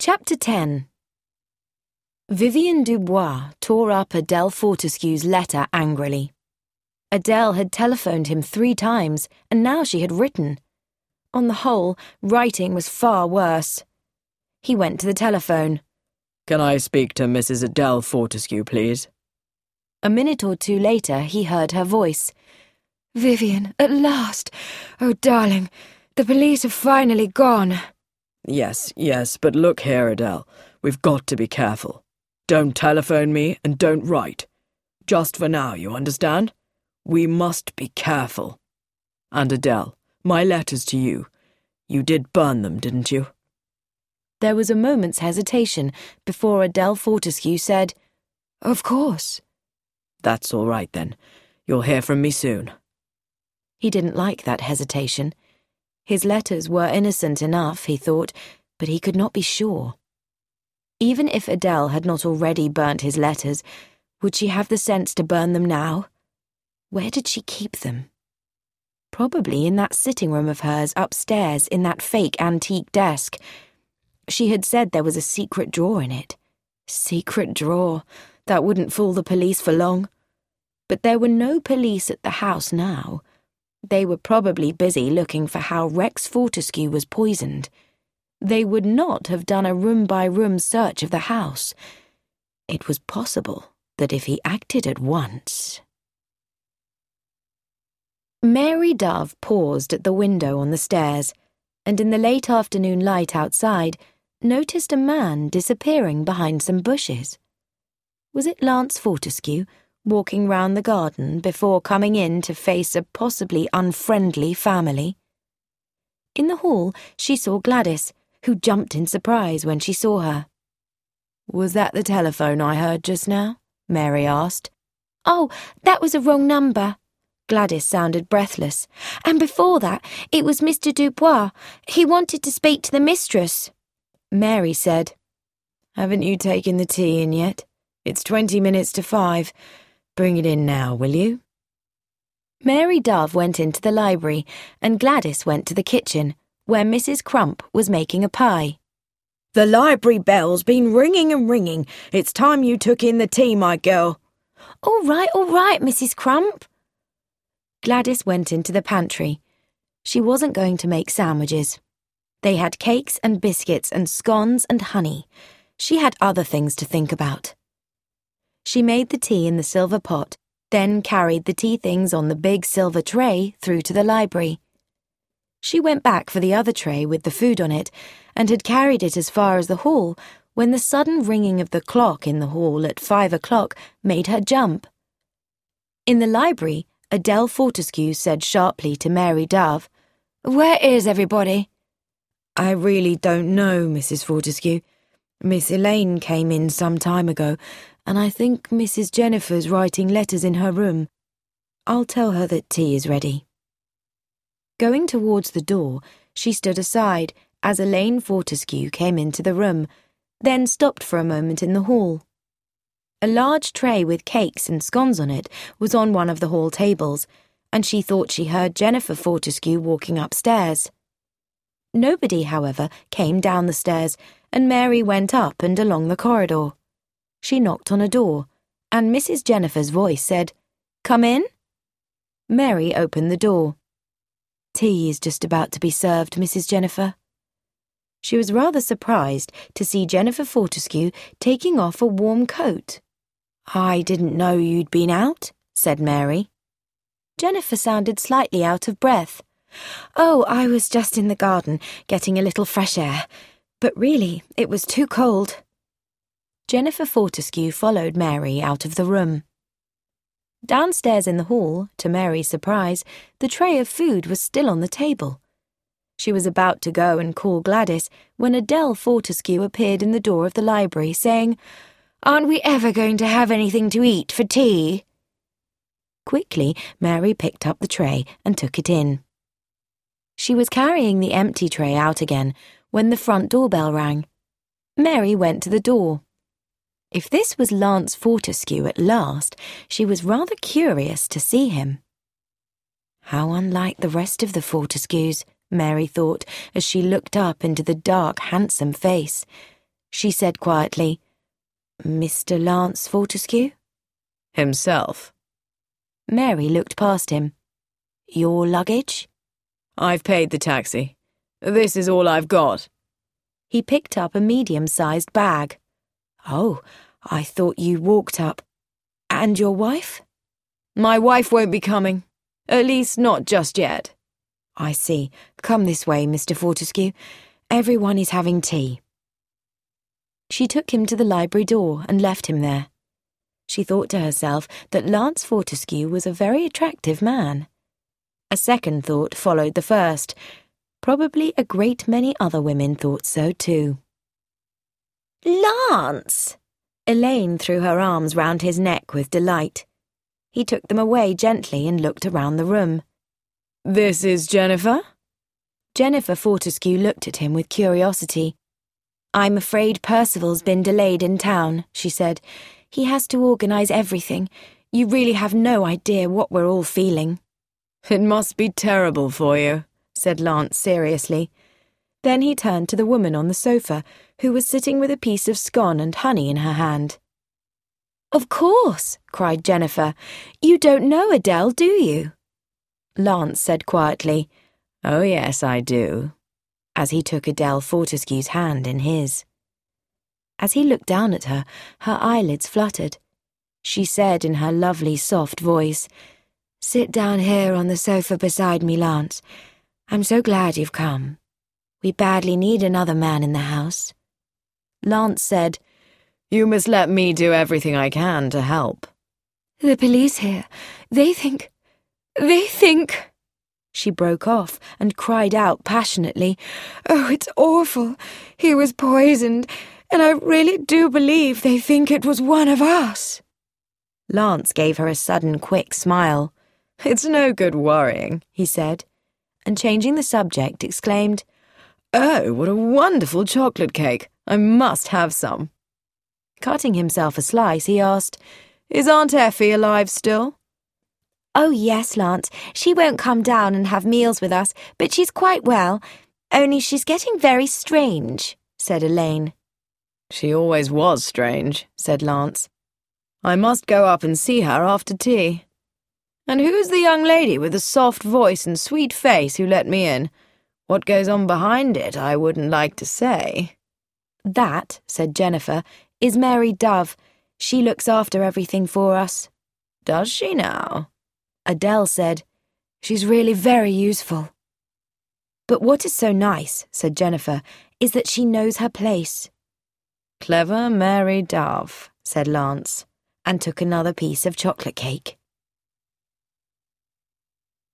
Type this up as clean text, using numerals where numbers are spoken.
Chapter 10. Vivienne Dubois tore up Adele Fortescue's letter angrily. Adele had telephoned him 3 times, and now she had written. On the whole, writing was far worse. He went to the telephone. "Can I speak to Mrs. Adele Fortescue, please?" A minute or 2 later, he heard her voice. "Vivienne, at last! Oh, darling, the police have finally gone." Yes, but look here, Adele. We've got to be careful. Don't telephone me and don't write. Just for now, you understand? We must be careful. And Adele, my letters to you. You did burn them, didn't you? There was a moment's hesitation before Adele Fortescue said, "Of course." "That's all right then. You'll hear from me soon." He didn't like that hesitation. His letters were innocent enough, he thought, but he could not be sure. Even if Adele had not already burnt his letters, would she have the sense to burn them now? Where did she keep them? Probably in that sitting room of hers upstairs in that fake antique desk. She had said there was a secret drawer in it. Secret drawer. That wouldn't fool the police for long. But there were no police at the house now. They were probably busy looking for how Rex Fortescue was poisoned. They would not have done a room-by-room search of the house. It was possible that if he acted at once... Mary Dove paused at the window on the stairs, and in the late afternoon light outside, noticed a man disappearing behind some bushes. Was it Lance Fortescue, walking round the garden before coming in to face a possibly unfriendly family? In the hall, she saw Gladys, who jumped in surprise when she saw her. "Was that the telephone I heard just now?" Mary asked. "Oh, that was a wrong number." Gladys sounded breathless. "And before that, it was Mr. Dubois. He wanted to speak to the mistress." Mary said, "Haven't you taken the tea in yet? It's 20 minutes to 5. Bring it in now, will you?" Mary Dove went into the library, and Gladys went to the kitchen, where Mrs. Crump was making a pie. "The library bell's been ringing and ringing. It's time you took in the tea, my girl." All right, Mrs. Crump." Gladys went into the pantry. She wasn't going to make sandwiches. They had cakes and biscuits and scones and honey. She had other things to think about. She made the tea in the silver pot, then carried the tea things on the big silver tray through to the library. She went back for the other tray with the food on it, and had carried it as far as the hall when the sudden ringing of the clock in the hall at 5 o'clock made her jump. In the library, Adele Fortescue said sharply to Mary Dove, "Where is everybody?" "I really don't know, Mrs. Fortescue. Miss Elaine came in some time ago, and I think Mrs. Jennifer's writing letters in her room. I'll tell her that tea is ready." Going towards the door, she stood aside as Elaine Fortescue came into the room, then stopped for a moment in the hall. A large tray with cakes and scones on it was on one of the hall tables, and she thought she heard Jennifer Fortescue walking upstairs. Nobody, however, came down the stairs, and Mary went up and along the corridor. She knocked on a door, and Mrs. Jennifer's voice said, "Come in." Mary opened the door. "Tea is just about to be served, Mrs. Jennifer." She was rather surprised to see Jennifer Fortescue taking off a warm coat. "I didn't know you'd been out," said Mary. Jennifer sounded slightly out of breath. "Oh, I was just in the garden, getting a little fresh air. But really, it was too cold." Jennifer Fortescue followed Mary out of the room. Downstairs in the hall, to Mary's surprise, the tray of food was still on the table. She was about to go and call Gladys when Adele Fortescue appeared in the door of the library, saying, "Aren't we ever going to have anything to eat for tea?" Quickly, Mary picked up the tray and took it in. She was carrying the empty tray out again when the front doorbell rang. Mary went to the door. If this was Lance Fortescue at last, she was rather curious to see him. How unlike the rest of the Fortescues, Mary thought, as she looked up into the dark, handsome face. she said quietly. Mr. Lance Fortescue? Himself. Mary looked past him. Your luggage? I've paid the taxi. This is all I've got. He picked up a medium-sized bag. Oh, I thought you walked up. And your wife? My wife won't be coming. At least not just yet. I see. Come this way, Mr. Fortescue. Everyone is having tea. She took him to the library door and left him there. She thought to herself that Lance Fortescue was a very attractive man. A second thought followed the first. Probably a great many other women thought so too. Lance! Elaine threw her arms round his neck with delight. He took them away gently and looked around the room. This is Jennifer? Jennifer Fortescue looked at him with curiosity. I'm afraid Percival's been delayed in town, she said. He has to organise everything. You really have no idea what we're all feeling. It must be terrible for you, said Lance seriously. Then he turned to the woman on the sofa, who was sitting with a piece of scone and honey in her hand. Of course, cried Jennifer. You don't know Adele, do you? Lance said quietly, Oh yes, I do, as he took Adele Fortescue's hand in his. As he looked down at her, her eyelids fluttered. She said in her lovely soft voice, Sit down here on the sofa beside me, Lance. I'm so glad you've come. We badly need another man in the house. Lance said, You must let me do everything I can to help. The police here, they think... She broke off and cried out passionately, Oh, it's awful. He was poisoned, and I really do believe they think it was one of us. Lance gave her a sudden quick smile. It's no good worrying, he said, and changing the subject, exclaimed, Oh, what a wonderful chocolate cake. I must have some. Cutting himself a slice, he asked, Is Aunt Effie alive still? Oh, yes, Lance. She won't come down and have meals with us, but she's quite well. Only she's getting very strange, said Elaine. She always was strange, said Lance. I must go up and see her after tea. And who's the young lady with the soft voice and sweet face who let me in? What goes on behind it, I wouldn't like to say. That, said Jennifer, is Mary Dove. She looks after everything for us. Does she now? Adele said, She's really very useful. But what is so nice, said Jennifer, is that she knows her place. Clever Mary Dove, said Lance, and took another piece of chocolate cake.